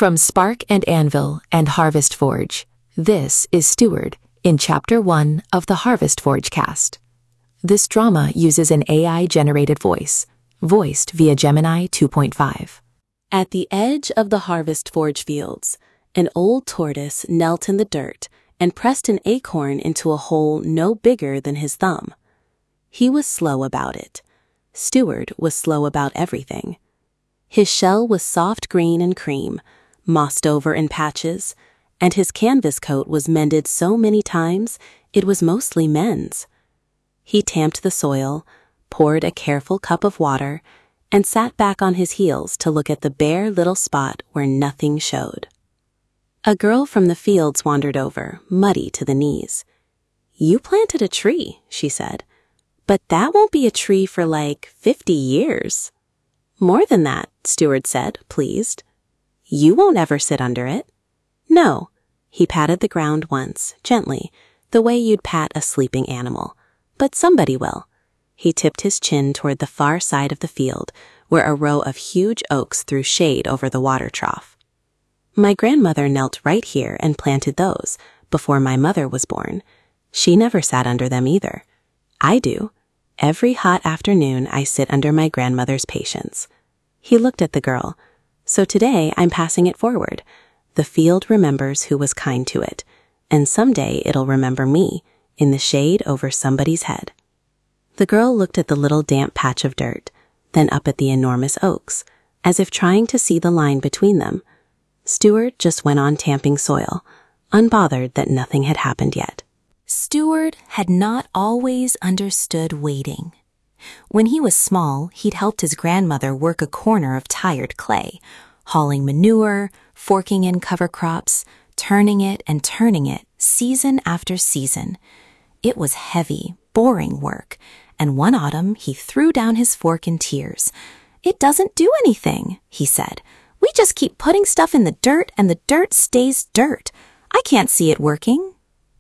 From Spark and Anvil and Harvest Forge, this is Steward in Chapter 1 of the Harvest Forge cast. This drama uses an AI-generated voice, voiced via Gemini 2.5. At the edge of the Harvest Forge fields, an old tortoise knelt in the dirt and pressed an acorn into a hole no bigger than his thumb. He was slow about it. Steward was slow about everything. His shell was soft green and cream, mossed over in patches, and his canvas coat was mended so many times it was mostly men's. He tamped the soil, poured a careful cup of water, and sat back on his heels to look at the bare little spot where nothing showed. A girl from the fields wandered over, muddy to the knees. "You planted a tree," she said, "but that won't be a tree for like 50 years. "More than that," Steward said, pleased. "You won't ever sit under it." "No." He patted the ground once, gently, the way you'd pat a sleeping animal. "But somebody will." He tipped his chin toward the far side of the field, where a row of huge oaks threw shade over the water trough. "My grandmother knelt right here and planted those, before my mother was born. She never sat under them either. I do. Every hot afternoon I sit under my grandmother's patience." He looked at the girl. "So today I'm passing it forward. The field remembers who was kind to it, and someday it'll remember me, in the shade over somebody's head." The girl looked at the little damp patch of dirt, then up at the enormous oaks, as if trying to see the line between them. Steward just went on tamping soil, unbothered that nothing had happened yet. Steward had not always understood waiting. When he was small, he'd helped his grandmother work a corner of tired clay, hauling manure, forking in cover crops, turning it and turning it, season after season. It was heavy, boring work, and one autumn he threw down his fork in tears. "It doesn't do anything," he said. "We just keep putting stuff in the dirt and the dirt stays dirt. I can't see it working."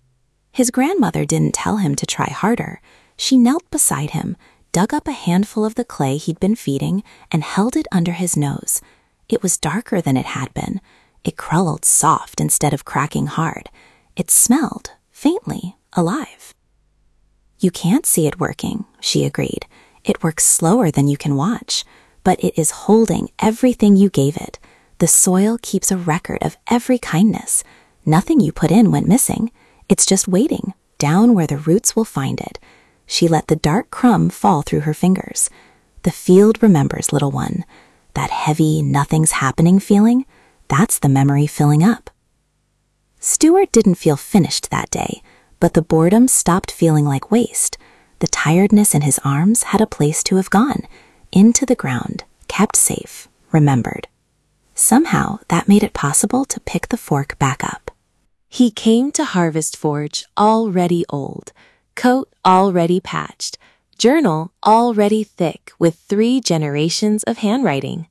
His grandmother didn't tell him to try harder. She knelt beside him, dug up a handful of the clay he'd been feeding, and held it under his nose. It was darker than it had been. It crulled soft instead of cracking hard. It smelled, faintly, alive. "You can't see it working," she agreed. "It works slower than you can watch, but it is holding everything you gave it. The soil keeps a record of every kindness. Nothing you put in went missing. It's just waiting, down where the roots will find it." She let the dark crumb fall through her fingers. "The field remembers, little one. That heavy, nothing's happening feeling, that's the memory filling up." Steward didn't feel finished that day, but the boredom stopped feeling like waste. The tiredness in his arms had a place to have gone, into the ground, kept safe, remembered. Somehow, that made it possible to pick the fork back up. He came to Harvest Forge already old, coat already patched, journal already thick with 3 generations of handwriting.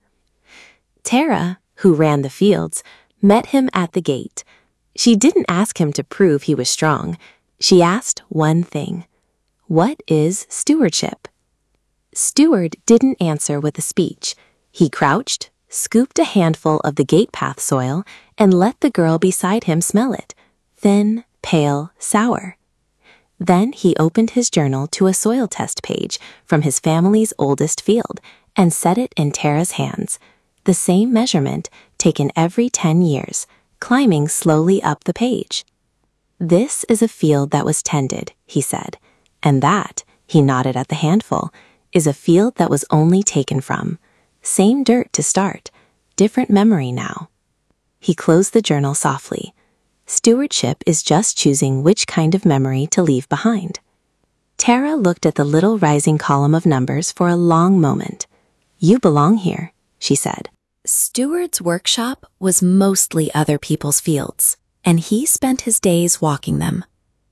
Tara, who ran the fields, met him at the gate. She didn't ask him to prove he was strong. She asked one thing: "What is stewardship?" Steward didn't answer with a speech. He crouched, scooped a handful of the gate path soil, and let the girl beside him smell it, thin, pale, sour. Then he opened his journal to a soil test page from his family's oldest field and set it in Tara's hands, the same measurement taken every 10 years, climbing slowly up the page. "This is a field that was tended," he said, "and that," he nodded at the handful, "is a field that was only taken from. Same dirt to start, different memory now." He closed the journal softly. Stewardship is just choosing which kind of memory to leave behind. Tara looked at the little rising column of numbers for a long moment. "You belong here," she said. Steward's workshop was mostly other people's fields, and he spent his days walking them.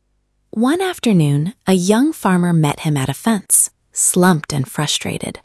One afternoon, a young farmer met him at a fence, slumped and frustrated.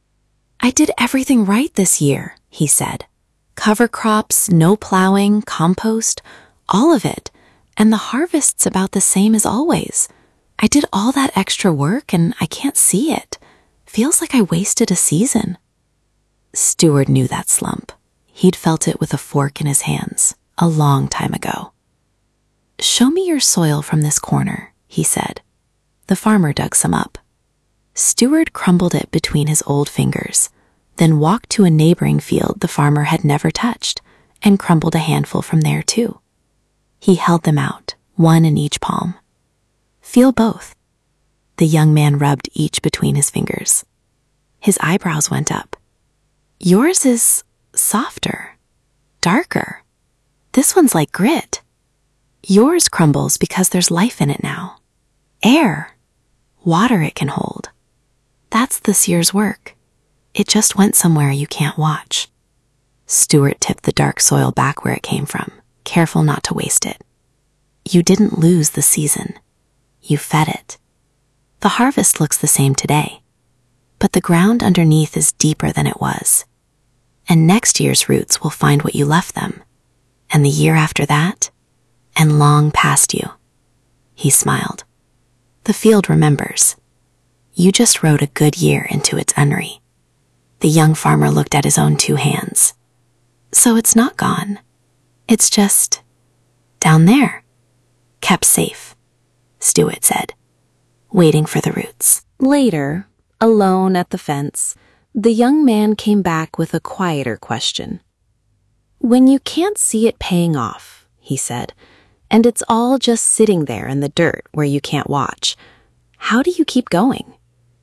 "I did everything right this year," he said. "Cover crops, no plowing, compost, all of it, and the harvest's about the same as always. I did all that extra work and I can't see it. Feels like I wasted a season." Steward knew that slump. he'd felt it with a fork in his hands a long time ago. "Show me your soil from this corner," he said. The farmer dug some up. Stewart crumbled it between his old fingers, then walked to a neighboring field the farmer had never touched and crumbled a handful from there too. He held them out, one in each palm. "Feel both." The young man rubbed each between his fingers. His eyebrows went up. "Yours is softer, darker. This one's like grit. Yours crumbles because there's life in it now. Air, water it can hold. That's this year's work. It just went somewhere you can't watch." Stewart tipped the dark soil back where it came from, careful not to waste it. "You didn't lose the season. You fed it. The harvest looks the same today, but the ground underneath is deeper than it was. And next year's roots will find what you left them, and the year after that, and long past you." He smiled. "The field remembers. You just rode a good year into its unry." The young farmer looked at his own 2 hands. "So it's not gone. It's just down there, kept safe," Stewart said, waiting for the roots. Later, alone at the fence, the young man came back with a quieter question. "When you can't see it paying off," he said, "and it's all just sitting there in the dirt where you can't watch, how do you keep going?"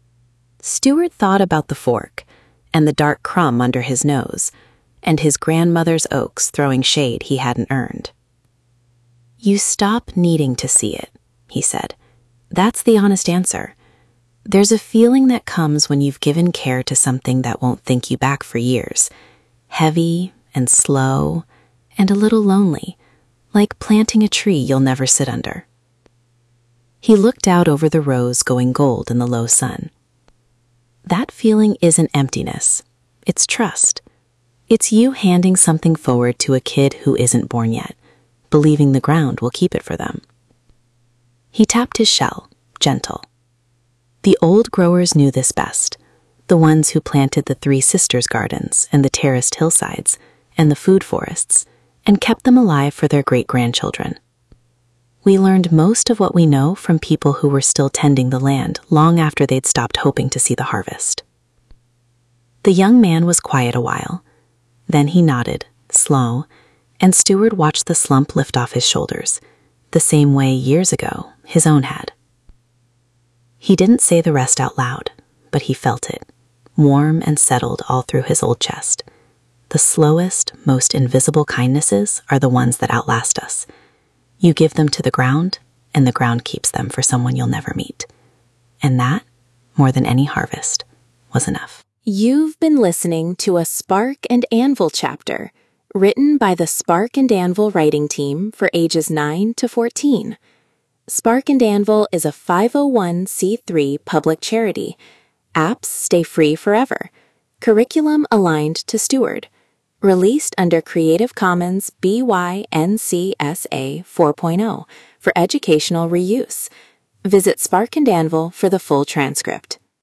Stewart thought about the fork and the dark crumb under his nose and his grandmother's oaks throwing shade he hadn't earned. "You stop needing to see it," he said. "That's the honest answer. There's a feeling that comes when you've given care to something that won't think you back for years, heavy and slow and a little lonely, like planting a tree you'll never sit under." He looked out over the rows going gold in the low sun. "That feeling isn't emptiness. It's trust. It's you handing something forward to a kid who isn't born yet, believing the ground will keep it for them." He tapped his shell, gentle. The old growers knew this best, the ones who planted the Three Sisters gardens and the terraced hillsides and the food forests and kept them alive for their great-grandchildren. We learned most of what we know from people who were still tending the land long after they'd stopped hoping to see the harvest. The young man was quiet a while. Then he nodded, slow, and Stewart watched the slump lift off his shoulders, the same way years ago his own had. He didn't say the rest out loud, but he felt it, warm and settled all through his old chest. The slowest, most invisible kindnesses are the ones that outlast us. You give them to the ground, and the ground keeps them for someone you'll never meet. And that, more than any harvest, was enough. You've been listening to a Spark and Anvil chapter, written by the Spark and Anvil writing team for ages 9 to 14. Spark and Anvil is a 501c3 public charity. Apps stay free forever. Curriculum aligned to Steward. Released under Creative Commons BY-NC-SA 4.0 for educational reuse. Visit Spark and Anvil for the full transcript.